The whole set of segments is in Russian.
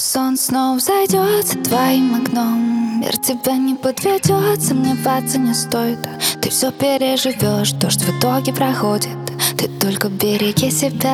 Сон снова зайдет за твоим окном. Мир тебя не подведет, сомневаться не стоит. Ты все переживешь, дождь в итоге проходит. Ты только береги себя.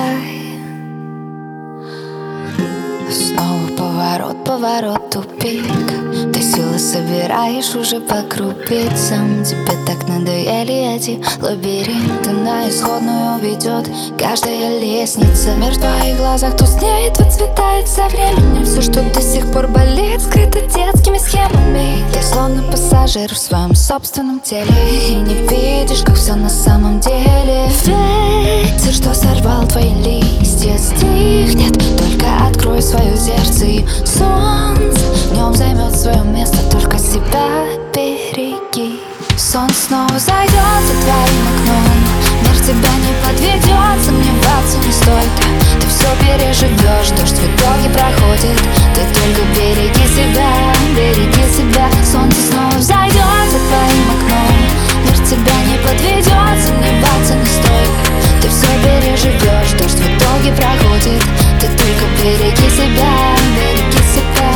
Снова поворот, поворот, тупик. Ты силы собираешь уже по крупицам. Тебе так надоели эти лабиринты. На исходную ведет каждая лестница. Мир в твоих глазах тускнеет, выцветает со временем. Все, что до сих пор болит, скрыто детскими схемами. Ты словно пассажир в своем собственном теле и не видишь, как все на самом деле. Ветер, что сорвал твои листья, стихнет. Только открой свое сердце, и солнце днем займет свое место. Только себя береги. Сон снова зайдет за твоим окном. Мир тебя не подведет, сомневаться не стоит. Ты все переживешь, дождь в итоге проходит. Ты только береги себя, береги себя. Солнце снова зайдет за твоим окном. Мир тебя не подведет, сомневаться не стоит. Ты все переживешь, дождь в итоге проходит. Ты только береги себя, береги себя.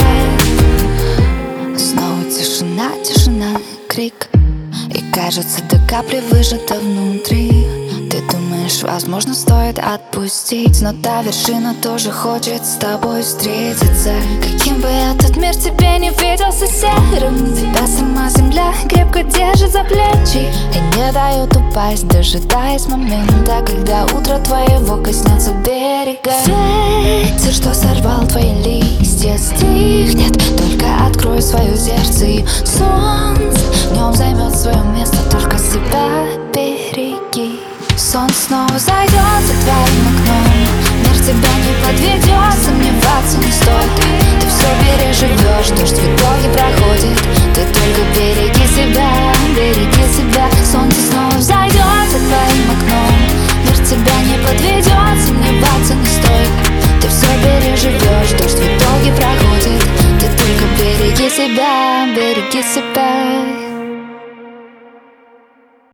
Снова тишина, тишина, крик. И кажется, до капли выжата внутри. Ты думаешь, возможно, стоит отпустить, но та вершина тоже хочет с тобой встретиться. Каким бы этот мир тебе не виделся серым, тебя сама земля крепко держит за плечи и не дает упасть, дожидаясь момента, когда утро твоего коснется берега. Ветер, что сорвал твои листья, стихнет. Только открой свое сердце, и солнце днем займет свое место. Только себя береги. Сон снова зайдет за твоим окном. Мир тебя не подведет, сомневаться не стоит. Ты все переживешь, дождь в итоге проходит. Ты только береги себя, береги себя. Солнце снова зайдет за твоим окном. Мир тебя не подведет, сомневаться не стоит. Ты все переживешь, дождь в итоге проходит. Ты только береги себя, береги себя.